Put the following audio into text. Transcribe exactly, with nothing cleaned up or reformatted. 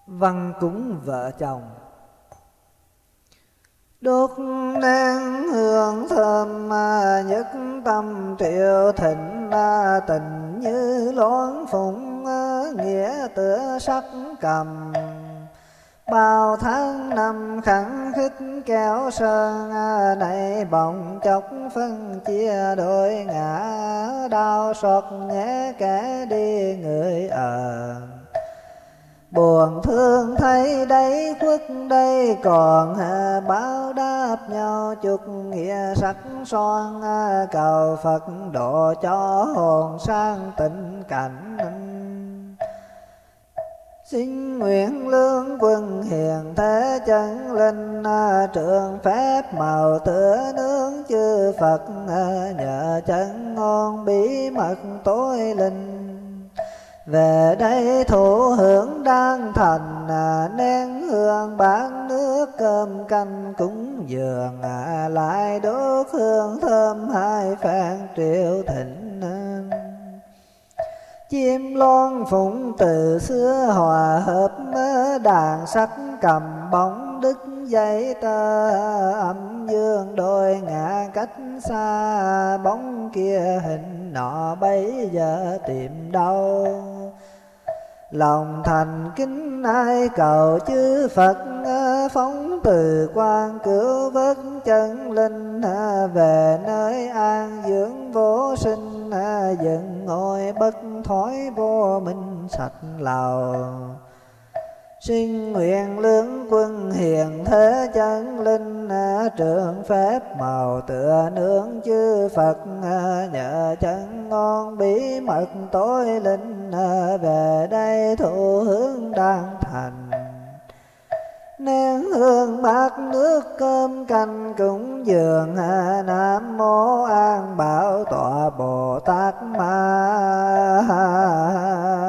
Văn cúng vợ chồng. Đốt nén hương thơm nhất tâm triệu thịnh, tình như loan phụng nghĩa tựa sắc cầm. Bao tháng năm khẳng khích kéo sơn, này bỗng chốc phân chia đôi ngã. Đau xót nhé kẻ đi người ở, buồn thương thấy đây khuất đây còn. Báo đáp nhau chút nghĩa sắc son, cầu Phật độ cho hồn sang tịnh cảnh. Xin nguyện lương quân hiền thế chân linh, trường phép màu tựa nương chư Phật. Nhờ chân ngon bí mật tối linh, về đây thụ hưởng đang thành. Nén hương bán nước cơm canh cúng dường, lại đốt hương thơm hai phen triệu thịnh. Chim loan phụng từ xưa hòa hợp, đàn sắc cầm bóng đứt dây tơ. Âm dương đôi ngã cách xa, bóng kia hình nọ bấy giờ tìm đâu. Lòng thành kính ai cầu chư Phật, phóng từ quan cứu vớt chân linh. Về nơi an dưỡng vô sinh, dựng ngôi bất thói vô minh sạch lầu. Xin nguyện lương quân hiền thế chân linh, trường phép màu tựa nương chư Phật. Nhờ chân ngon bí mật tối linh, về đây thụ hướng đang thành. Nén hương bát nước cơm canh cúng dường, Nam mô An Bảo tọa Bồ Tát Ma